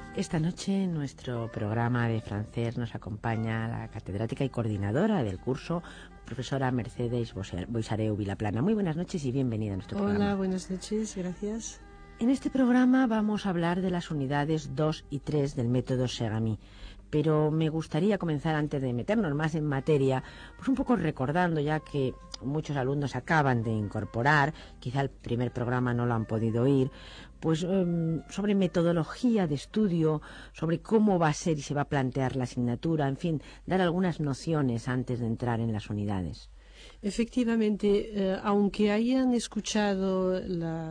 Esta noche en nuestro programa de francés nos acompaña la catedrática y coordinadora del curso, profesora Mercedes Boixareu Vilaplana. Muy buenas noches y bienvenida a nuestro programa. Hola, buenas noches, gracias. En este programa vamos a hablar de las unidades 2 y 3 del método Segami. Pero me gustaría comenzar, antes de meternos más en materia, pues un poco recordando, ya que muchos alumnos acaban de incorporar, quizá el primer programa no lo han podido oír, pues sobre metodología de estudio, sobre cómo va a ser y se va a plantear la asignatura, en fin, dar algunas nociones antes de entrar en las unidades. Efectivamente, aunque hayan escuchado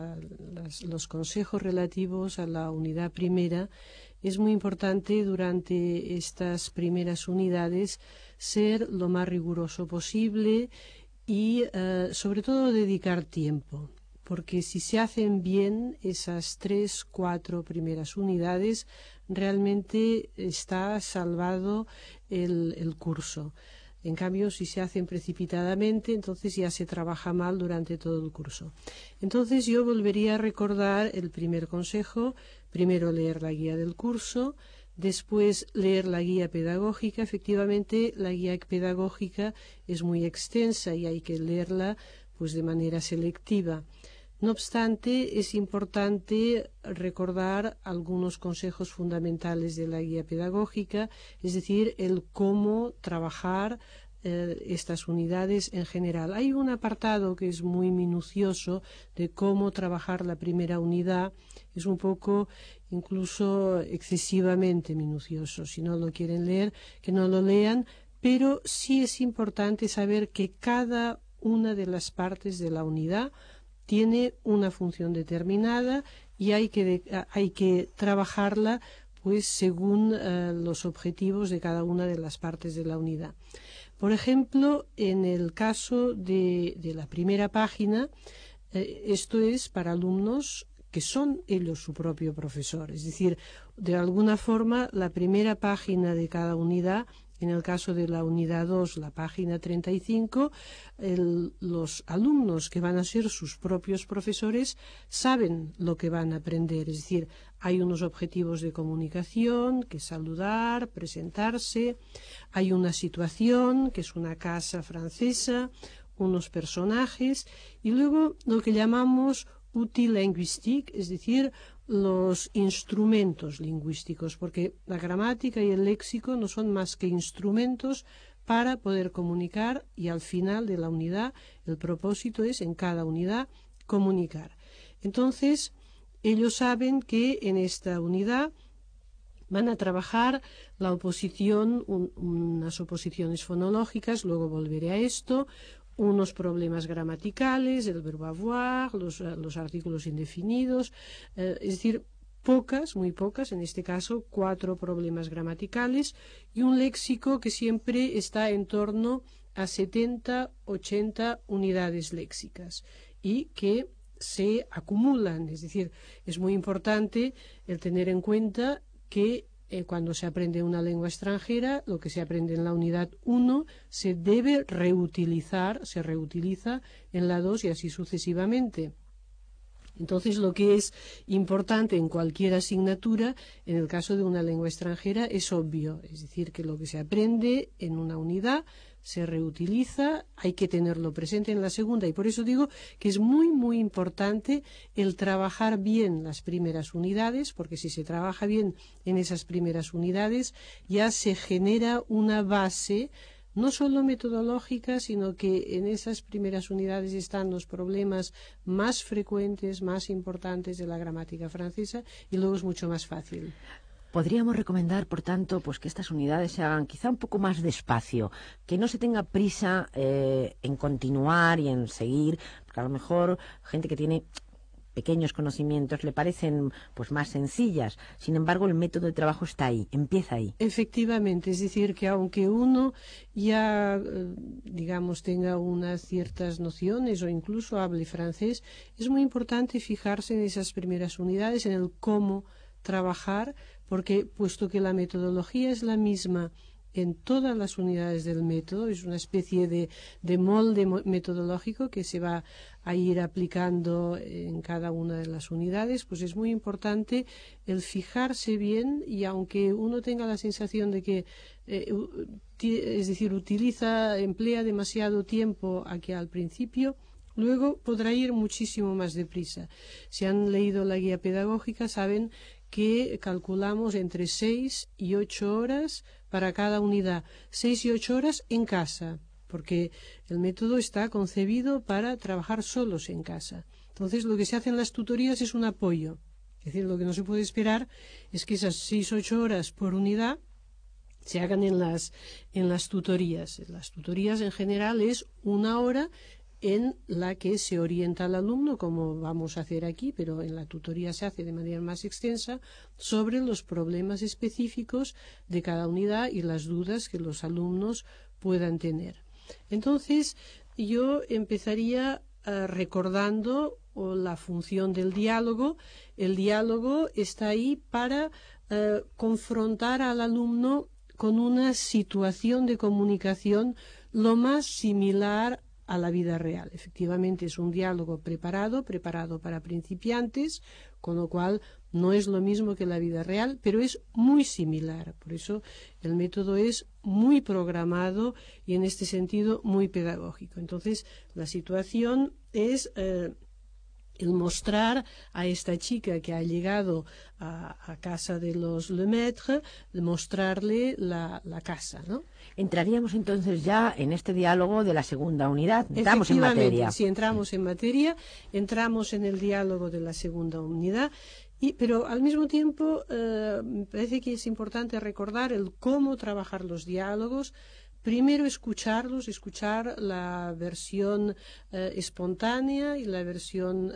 los consejos relativos a la unidad primera, es muy importante durante estas primeras unidades ser lo más riguroso posible y sobre todo dedicar tiempo, porque si se hacen bien esas 3, 4 primeras unidades, realmente está salvado el curso. En cambio, si se hacen precipitadamente, entonces ya se trabaja mal durante todo el curso. Entonces yo volvería a recordar el primer consejo: primero leer la guía del curso, después leer la guía pedagógica. Efectivamente, la guía pedagógica es muy extensa y hay que leerla pues de manera selectiva. No obstante, es importante recordar algunos consejos fundamentales de la guía pedagógica, es decir, el cómo trabajar estas unidades en general. Hay un apartado que es muy minucioso de cómo trabajar la primera unidad, es un poco incluso excesivamente minucioso. Si no lo quieren leer, que no lo lean, pero sí es importante saber que cada una de las partes de la unidad tiene una función determinada y hay que trabajarla pues según los objetivos de cada una de las partes de la unidad. Por ejemplo, en el caso de la primera página, esto es para alumnos que son ellos su propio profesor. Es decir, de alguna forma, la primera página de cada unidad, en el caso de la unidad 2, la página 35, los alumnos que van a ser sus propios profesores saben lo que van a aprender. Es decir, hay unos objetivos de comunicación, que es saludar, presentarse, hay una situación, que es una casa francesa, unos personajes, y luego lo que llamamos outil linguistique, es decir, los instrumentos lingüísticos, porque la gramática y el léxico no son más que instrumentos para poder comunicar, y al final de la unidad el propósito es en cada unidad comunicar. Entonces, ellos saben que en esta unidad van a trabajar la oposición, unas oposiciones fonológicas, luego volveré a esto, unos problemas gramaticales, el verbo avoir, los artículos indefinidos, es decir, muy pocas, en este caso 4 problemas gramaticales y un léxico que siempre está en torno a 70, 80 unidades léxicas y que se acumulan. Es decir, es muy importante el tener en cuenta que cuando se aprende una lengua extranjera, lo que se aprende en la unidad 1 se debe reutilizar, se reutiliza en la 2 y así sucesivamente. Entonces, lo que es importante en cualquier asignatura, en el caso de una lengua extranjera, es obvio. Es decir, que lo que se aprende en una unidad se reutiliza, hay que tenerlo presente en la segunda. Y por eso digo que es muy, muy importante el trabajar bien las primeras unidades, porque si se trabaja bien en esas primeras unidades, ya se genera una base no solo metodológica, sino que en esas primeras unidades están los problemas más frecuentes, más importantes de la gramática francesa, y luego es mucho más fácil. Podríamos recomendar, por tanto, pues que estas unidades se hagan quizá un poco más despacio, que no se tenga prisa en continuar y en seguir, porque a lo mejor gente que tiene pequeños conocimientos le parecen pues más sencillas. Sin embargo, el método de trabajo está ahí, empieza ahí. Efectivamente, es decir, que aunque uno ya, digamos, tenga unas ciertas nociones o incluso hable francés, es muy importante fijarse en esas primeras unidades, en el cómo trabajar, porque puesto que la metodología es la misma en todas las unidades del método. Es una especie de molde metodológico que se va a ir aplicando en cada una de las unidades. Pues es muy importante el fijarse bien, y aunque uno tenga la sensación de que es decir, emplea demasiado tiempo aquí al principio, luego podrá ir muchísimo más deprisa. Si han leído la guía pedagógica, saben que calculamos entre 6 y 8 horas para cada unidad. 6 y 8 horas en casa, porque el método está concebido para trabajar solos en casa. Entonces, lo que se hace en las tutorías es un apoyo. Es decir, lo que no se puede esperar es que esas 6 o 8 horas por unidad se hagan en las tutorías. Las tutorías en general es 1 hora en la que se orienta al alumno, como vamos a hacer aquí, pero en la tutoría se hace de manera más extensa, sobre los problemas específicos de cada unidad y las dudas que los alumnos puedan tener. Entonces, yo empezaría recordando la función del diálogo. El diálogo está ahí para confrontar al alumno con una situación de comunicación lo más similar a la vida real. Efectivamente, es un diálogo preparado para principiantes, con lo cual no es lo mismo que la vida real, pero es muy similar. Por eso el método es muy programado y en este sentido muy pedagógico. Entonces, la situación es el mostrar a esta chica que ha llegado a casa de los Lemaitre, mostrarle la casa, ¿no? Entraríamos entonces ya en este diálogo de la segunda unidad. Entramos en materia. Sí, entramos en materia, entramos en el diálogo de la segunda unidad. Pero al mismo tiempo me parece que es importante recordar el cómo trabajar los diálogos. Primero escuchar la versión espontánea y la versión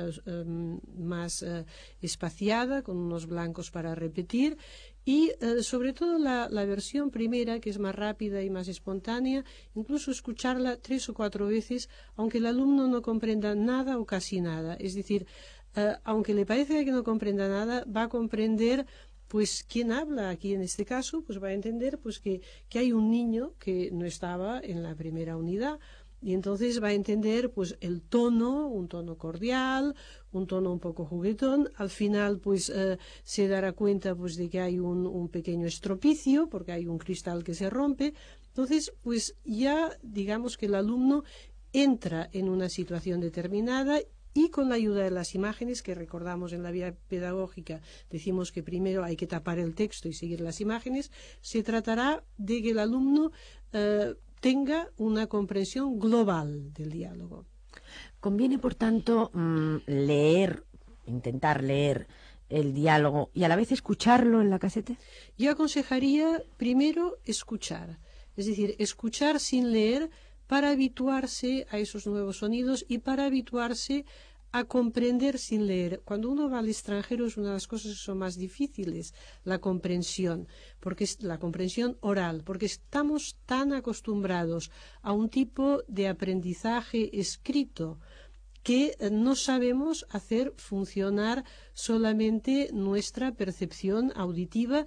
más espaciada, con unos blancos para repetir, y sobre todo la versión primera, que es más rápida y más espontánea, incluso escucharla 3 o 4 veces, aunque el alumno no comprenda nada o casi nada. Es decir, aunque le parezca que no comprenda nada, va a comprender pues quién habla aquí en este caso, pues va a entender pues que hay un niño que no estaba en la primera unidad, y entonces va a entender pues el tono, un tono cordial, un tono un poco juguetón. Al final pues se dará cuenta pues de que hay un pequeño estropicio porque hay un cristal que se rompe. Entonces pues ya digamos que el alumno entra en una situación determinada, y con la ayuda de las imágenes, que recordamos en la vía pedagógica, decimos que primero hay que tapar el texto y seguir las imágenes, se tratará de que el alumno tenga una comprensión global del diálogo. Conviene, por tanto, intentar leer el diálogo y a la vez escucharlo en la casete. Yo aconsejaría primero escuchar, es decir, escuchar sin leer, para habituarse a esos nuevos sonidos y para habituarse a comprender sin leer. Cuando uno va al extranjero es una de las cosas que son más difíciles, la comprensión, porque es la comprensión oral, porque estamos tan acostumbrados a un tipo de aprendizaje escrito que no sabemos hacer funcionar solamente nuestra percepción auditiva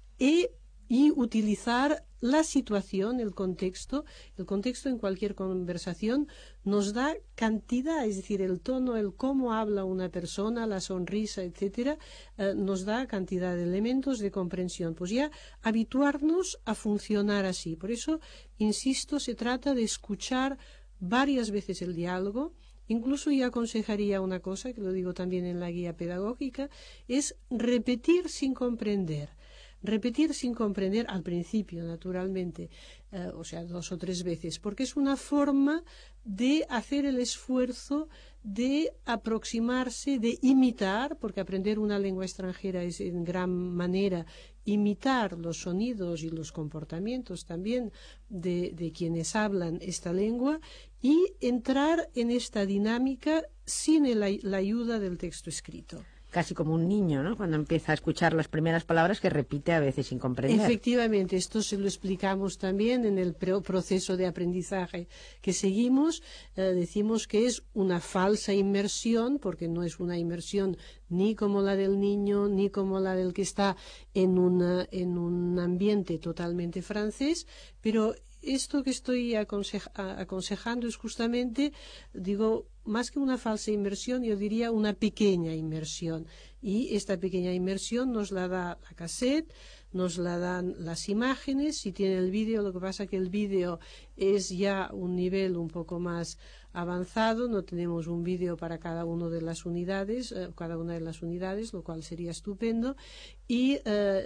y utilizar la situación, el contexto en cualquier conversación nos da cantidad, es decir, el tono, el cómo habla una persona, la sonrisa, etcétera, nos da cantidad de elementos de comprensión. Pues ya habituarnos a funcionar así. Por eso, insisto, se trata de escuchar varias veces el diálogo. Incluso yo aconsejaría una cosa, que lo digo también en la guía pedagógica, es repetir sin comprender. Repetir sin comprender al principio, naturalmente, o sea, 2 o 3 veces, porque es una forma de hacer el esfuerzo de aproximarse, de imitar, porque aprender una lengua extranjera es en gran manera imitar los sonidos y los comportamientos también de quienes hablan esta lengua, y entrar en esta dinámica sin la ayuda del texto escrito. casi como un niño, ¿no? Cuando empieza a escuchar las primeras palabras que repite a veces sin comprender. Efectivamente, esto se lo explicamos también en el proceso de aprendizaje que seguimos. Decimos que es una falsa inmersión, porque no es una inmersión ni como la del niño, ni como la del que está en un ambiente totalmente francés, pero esto que estoy aconsejando es justamente, digo, más que una falsa inmersión, yo diría una pequeña inmersión. Y esta pequeña inmersión nos la da la cassette, nos la dan las imágenes, si tiene el vídeo, lo que pasa que el vídeo es ya un nivel un poco más avanzado, no tenemos un vídeo para cada una de las unidades, lo cual sería estupendo, y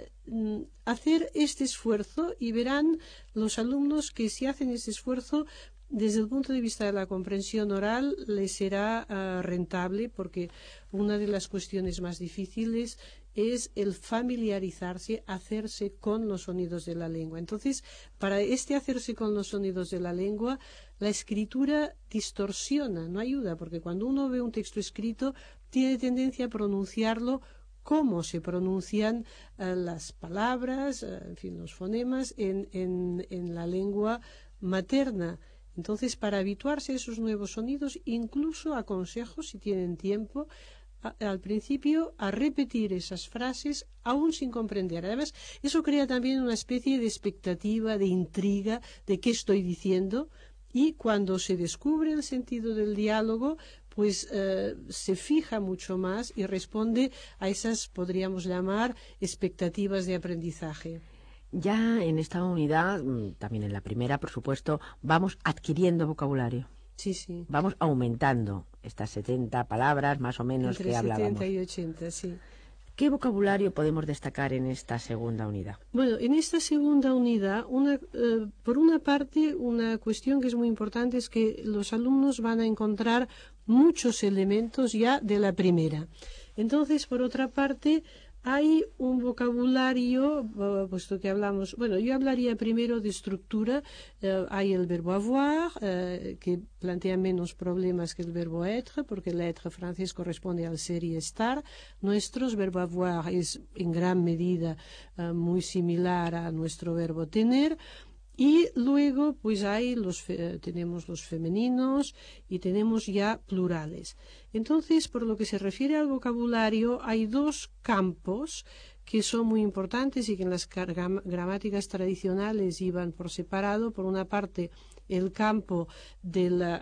hacer este esfuerzo, y verán los alumnos que si hacen este esfuerzo, desde el punto de vista de la comprensión oral, les será rentable, porque una de las cuestiones más difíciles es el familiarizarse, hacerse con los sonidos de la lengua. Entonces, para hacerse con los sonidos de la lengua, la escritura distorsiona, no ayuda, porque cuando uno ve un texto escrito, tiene tendencia a pronunciarlo cómo se pronuncian las palabras, en fin, los fonemas en la lengua materna. Entonces, para habituarse a esos nuevos sonidos, incluso aconsejo, si tienen tiempo, al principio a repetir esas frases aún sin comprender. Además, eso crea también una especie de expectativa, de intriga de qué estoy diciendo, y cuando se descubre el sentido del diálogo, pues se fija mucho más y responde a esas, podríamos llamar, expectativas de aprendizaje. Ya en esta unidad, también en la primera, por supuesto, vamos adquiriendo vocabulario. Sí, sí. Vamos aumentando estas 70 palabras, más o menos, entre que hablábamos. 70 y 80, sí. ¿Qué vocabulario podemos destacar en esta segunda unidad? Bueno, en esta segunda unidad, por una parte, una cuestión que es muy importante es que los alumnos van a encontrar muchos elementos ya de la primera. Entonces, por otra parte, hay un vocabulario, puesto que hablamos, bueno, yo hablaría primero de estructura. Hay el verbo avoir, que plantea menos problemas que el verbo être, porque el être francés corresponde al ser y estar. Nuestros verbo avoir es en gran medida muy similar a nuestro verbo tener. Y luego, pues tenemos los femeninos y tenemos ya plurales. Entonces, por lo que se refiere al vocabulario, hay dos campos que son muy importantes y que en las gramáticas tradicionales iban por separado. Por una parte, el campo del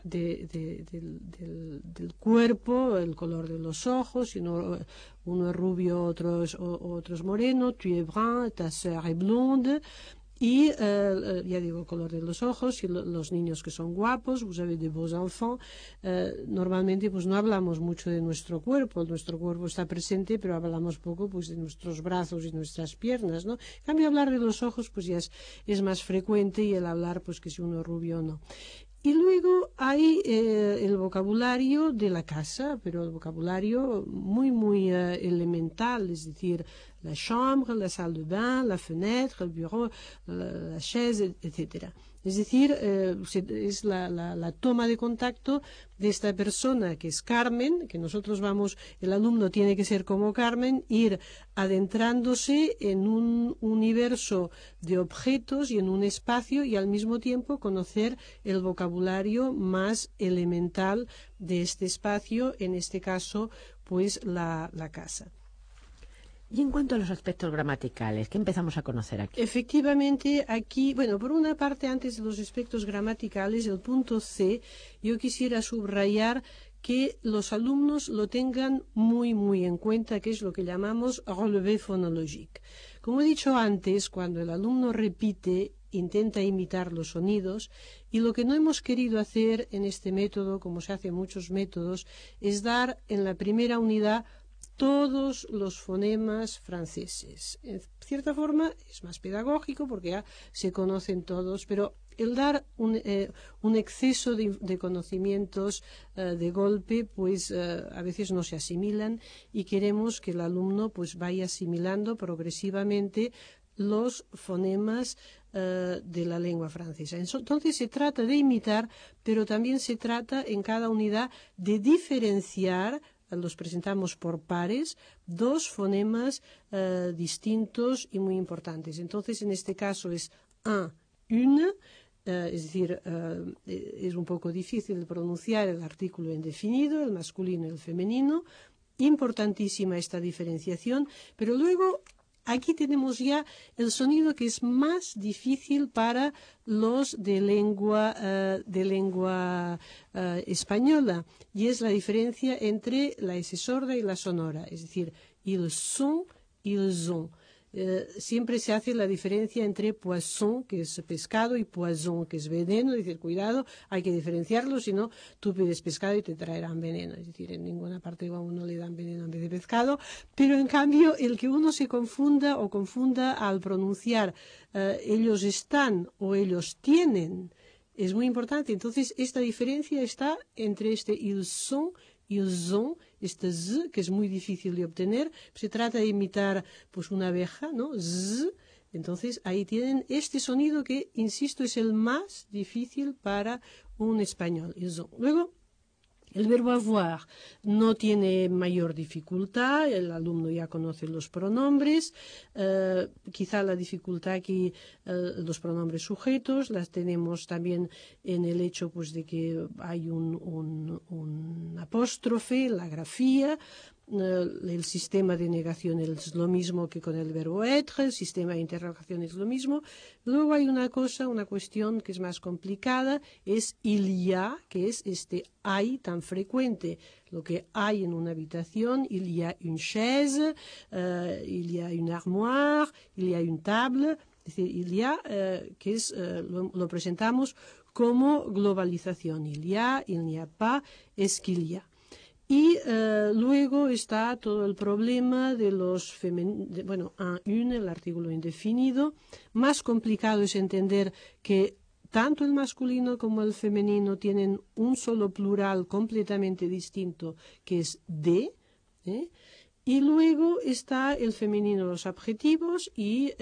cuerpo, el color de los ojos, uno es rubio, otro es moreno, tu es brun, ta sœur est blonde. Y ya digo, el color de los ojos, y los niños que son guapos, vous avez de beaux enfants. Normalmente pues no hablamos mucho de nuestro cuerpo está presente, pero hablamos poco pues de nuestros brazos y nuestras piernas, ¿no? En cambio, hablar de los ojos pues ya es más frecuente, y el hablar pues que si uno es rubio o no. Y luego hay el vocabulario de la casa, pero el vocabulario muy, muy elemental, es decir, la chambre, la salle de bain, la fenêtre, el bureau, la chaise, etc. Es decir, es la toma de contacto de esta persona que es Carmen, que el alumno tiene que ser como Carmen, ir adentrándose en un universo de objetos y en un espacio, y al mismo tiempo conocer el vocabulario más elemental de este espacio, en este caso, pues la casa. Y en cuanto a los aspectos gramaticales, ¿qué empezamos a conocer aquí? Efectivamente, aquí, bueno, por una parte, antes de los aspectos gramaticales, el punto C, yo quisiera subrayar que los alumnos lo tengan muy, muy en cuenta, que es lo que llamamos relevé phonologique. Como he dicho antes, cuando el alumno repite, intenta imitar los sonidos, y lo que no hemos querido hacer en este método, como se hace en muchos métodos, es dar en la primera unidad todos los fonemas franceses. En cierta forma es más pedagógico porque ya se conocen todos, pero el dar un exceso de conocimientos de golpe, pues a veces no se asimilan, y queremos que el alumno pues vaya asimilando progresivamente los fonemas de la lengua francesa. Entonces se trata de imitar, pero también se trata en cada unidad de diferenciar los presentamos por pares, dos fonemas distintos y muy importantes. Entonces, en este caso es un, une, es decir, es un poco difícil de pronunciar el artículo indefinido, el masculino y el femenino. Importantísima esta diferenciación, pero luego aquí tenemos ya el sonido que es más difícil para los de lengua española, y es la diferencia entre la S sorda y la sonora, es decir, ils sont, ils ont. Siempre se hace la diferencia entre poisson, que es pescado, y poison, que es veneno. Es decir, cuidado, hay que diferenciarlo, si no, tú pides pescado y te traerán veneno. Es decir, en ninguna parte a uno le dan veneno en vez de pescado, pero en cambio, el que uno se confunda al pronunciar ellos están o ellos tienen, es muy importante. Entonces, esta diferencia está entre este ils sont, ils ont, este z, que es muy difícil de obtener. Se trata de imitar pues una abeja, ¿no? Z. Entonces, ahí tienen este sonido que, insisto, es el más difícil para un español. Ils ont. Luego, el verbo avoir no tiene mayor dificultad, el alumno ya conoce los pronombres, quizá la dificultad aquí, los pronombres sujetos, las tenemos también en el hecho pues de que hay un apóstrofe, la grafía. El sistema de negación es lo mismo que con el verbo être, el sistema de interrogación es lo mismo. Luego hay una cuestión que es más complicada, es il y a, que es este hay tan frecuente. Lo que hay en una habitación, il y a une chaise, il y a une armoire, il y a une table. Es decir, il y a, que es, lo presentamos como globalización. Il n'y a pas, es qu'il y a. Y luego está todo el problema de los femeninos, bueno, un, une, el artículo indefinido. Más complicado es entender que tanto el masculino como el femenino tienen un solo plural completamente distinto, que es de, y luego está el femenino, los adjetivos y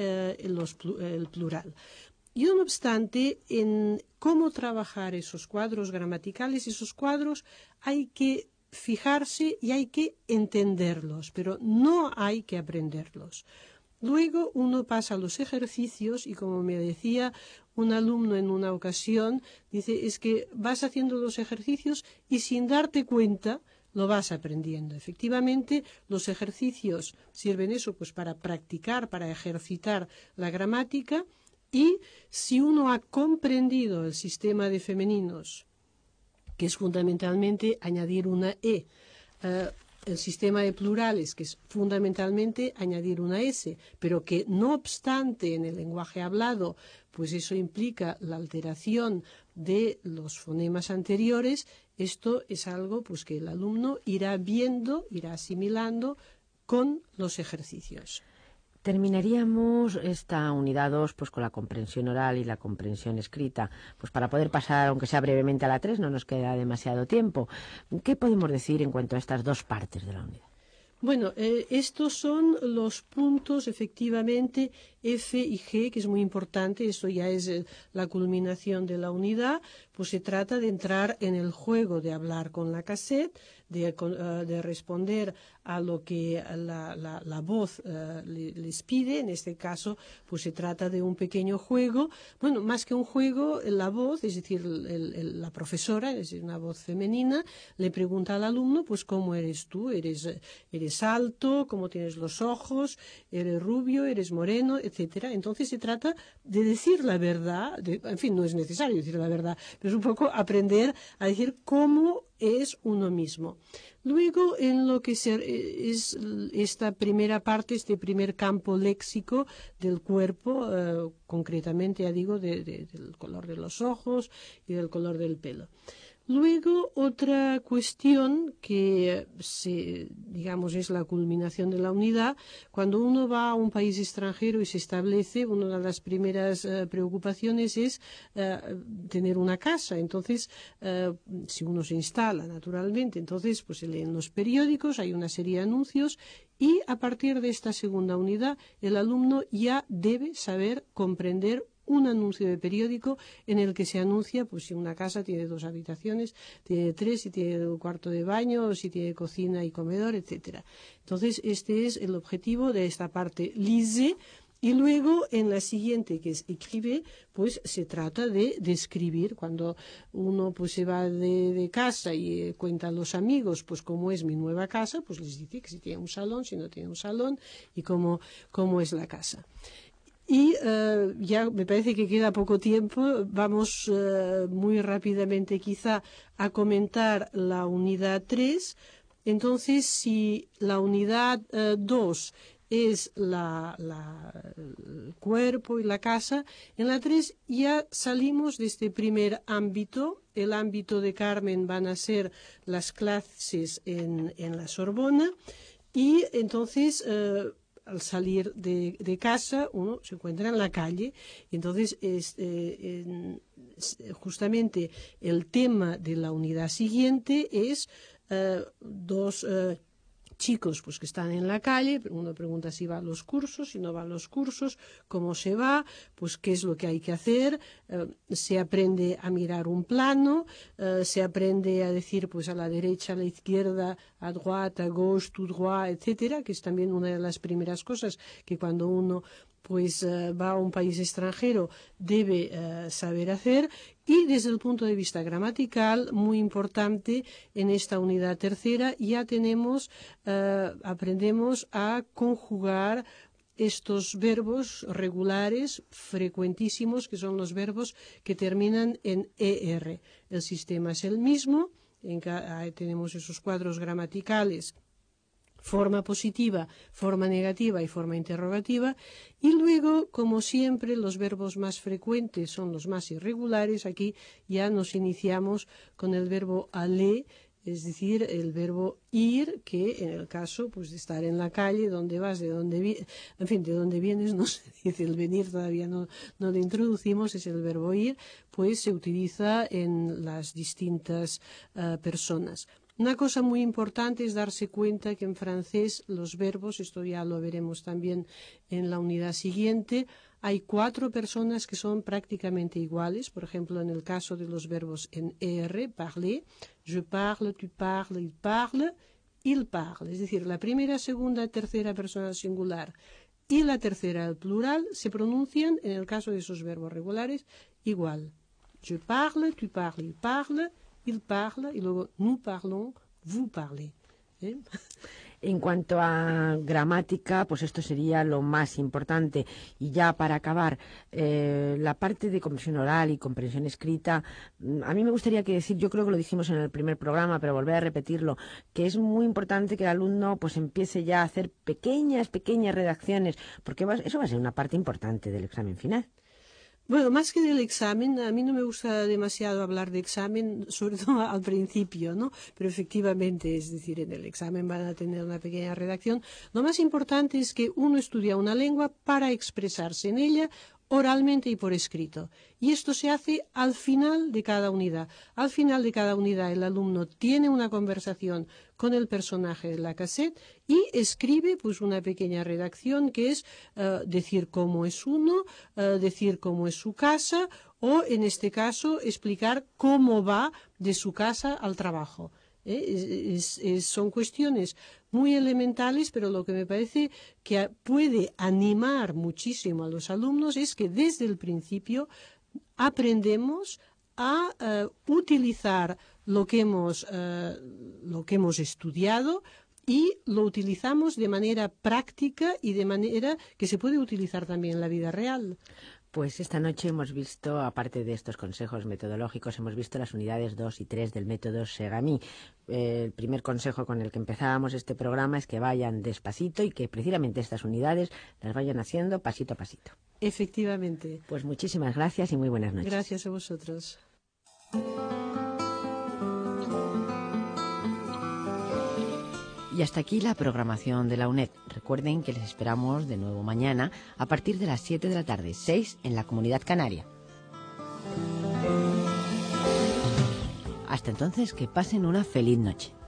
el plural. Y no obstante, en cómo trabajar esos cuadros gramaticales, esos cuadros hay que fijarse y hay que entenderlos, pero no hay que aprenderlos. Luego uno pasa a los ejercicios y, como me decía un alumno en una ocasión, dice, es que vas haciendo los ejercicios y sin darte cuenta lo vas aprendiendo. Efectivamente, los ejercicios sirven eso pues para practicar, para ejercitar la gramática, y si uno ha comprendido el sistema de femeninos, que es fundamentalmente añadir una E, el sistema de plurales, que es fundamentalmente añadir una S, pero que no obstante en el lenguaje hablado, pues eso implica la alteración de los fonemas anteriores. Esto es algo pues que el alumno irá viendo, irá asimilando con los ejercicios. Terminaríamos esta unidad 2 pues con la comprensión oral y la comprensión escrita, pues para poder pasar, aunque sea brevemente, a la 3, no nos queda demasiado tiempo. ¿Qué podemos decir en cuanto a estas dos partes de la unidad? Bueno, estos son los puntos, efectivamente, F y G, que es muy importante. Esto ya es la culminación de la unidad. Pues se trata de entrar en el juego de hablar con la cassette, de responder a lo que la voz les pide. En este caso, pues se trata de un pequeño juego. Bueno, más que un juego, la voz, es decir, la profesora, es decir, una voz femenina, le pregunta al alumno, pues, ¿cómo eres tú? ¿Eres alto? ¿Cómo tienes los ojos? ¿Eres rubio? ¿Eres moreno? Etcétera. Entonces se trata de decir la verdad. En fin, no es necesario decir la verdad, pero es un poco aprender a decir cómo es uno mismo. Luego, en lo que es esta primera parte, este primer campo léxico del cuerpo, concretamente, ya digo, del color de los ojos y del color del pelo. Luego, otra cuestión que, digamos, es la culminación de la unidad. Cuando uno va a un país extranjero y se establece, una de las primeras preocupaciones es tener una casa. Entonces, si uno se instala, naturalmente, entonces pues se leen los periódicos, hay una serie de anuncios, y a partir de esta segunda unidad, el alumno ya debe saber comprender un anuncio de periódico en el que se anuncia pues si una casa tiene 2 habitaciones, tiene 3, si tiene un cuarto de baño, si tiene cocina y comedor, etcétera. Entonces, este es el objetivo de esta parte lisez. Y luego, en la siguiente, que es écrire, pues se trata de describir. Cuando uno pues se va de casa y cuenta a los amigos, pues cómo es mi nueva casa, pues les dice que si tiene un salón, si no tiene un salón, y cómo es la casa. Y ya me parece que queda poco tiempo. Vamos muy rápidamente quizá a comentar la unidad 3. Entonces, si la unidad 2 es el cuerpo y la casa, en la 3 ya salimos de este primer ámbito. El ámbito de Carmen van a ser las clases en la Sorbona, y entonces al salir de casa uno se encuentra en la calle. Entonces justamente el tema de la unidad siguiente es 2 chicos pues que están en la calle. Uno pregunta si va a los cursos, si no va a los cursos, cómo se va, pues qué es lo que hay que hacer. Se aprende a mirar un plano, se aprende a decir pues a la derecha, a la izquierda, a droite, a gauche, tout droit, etcétera, que es también una de las primeras cosas que cuando uno pues va a un país extranjero debe saber hacer. Y desde el punto de vista gramatical, muy importante, en esta unidad tercera ya aprendemos a conjugar estos verbos regulares frecuentísimos, que son los verbos que terminan en ER. El sistema es el mismo, tenemos esos cuadros gramaticales: forma positiva, forma negativa y forma interrogativa. Y luego, como siempre, los verbos más frecuentes son los más irregulares. Aquí ya nos iniciamos con el verbo aller, es decir, el verbo ir, que en el caso pues de estar en la calle, dónde vas, de dónde vienes, no se dice. El venir todavía no lo introducimos, es el verbo ir, pues se utiliza en las distintas personas. Una cosa muy importante es darse cuenta que en francés los verbos, esto ya lo veremos también en la unidad siguiente, hay 4 personas que son prácticamente iguales. Por ejemplo, en el caso de los verbos en ER, parler, je parle, tu parles, il parle, il parle. Es decir, la primera, segunda, tercera persona singular y la tercera al plural se pronuncian, en el caso de esos verbos regulares, igual. Je parle, tu parles, il parle, il parle, y luego nous parlons, vous parlez. En cuanto a gramática, pues esto sería lo más importante. Y ya para acabar, la parte de comprensión oral y comprensión escrita, a mí me gustaría decir, yo creo que lo dijimos en el primer programa, pero volver a repetirlo, que es muy importante que el alumno pues empiece ya a hacer pequeñas redacciones, porque eso va a ser una parte importante del examen final. Bueno, más que del examen, a mí no me gusta demasiado hablar de examen, sobre todo al principio, ¿no? Pero efectivamente, es decir, en el examen van a tener una pequeña redacción. Lo más importante es que uno estudia una lengua para expresarse en ella oralmente y por escrito. Y esto se hace al final de cada unidad. Al final de cada unidad el alumno tiene una conversación con el personaje de la cassette y escribe pues una pequeña redacción que es decir cómo es uno, decir cómo es su casa, o en este caso explicar cómo va de su casa al trabajo. Son cuestiones muy elementales, pero lo que me parece que puede animar muchísimo a los alumnos es que desde el principio aprendemos a utilizar lo que hemos estudiado, y lo utilizamos de manera práctica y de manera que se puede utilizar también en la vida real. Pues esta noche hemos visto, aparte de estos consejos metodológicos, hemos visto las unidades 2 y 3 del método Segami. El primer consejo con el que empezábamos este programa es que vayan despacito y que precisamente estas unidades las vayan haciendo pasito a pasito. Efectivamente. Pues muchísimas gracias y muy buenas noches. Gracias a vosotros. Y hasta aquí la programación de la UNED. Recuerden que les esperamos de nuevo mañana a partir de las 7 de la tarde, 6 en la Comunidad Canaria. Hasta entonces, que pasen una feliz noche.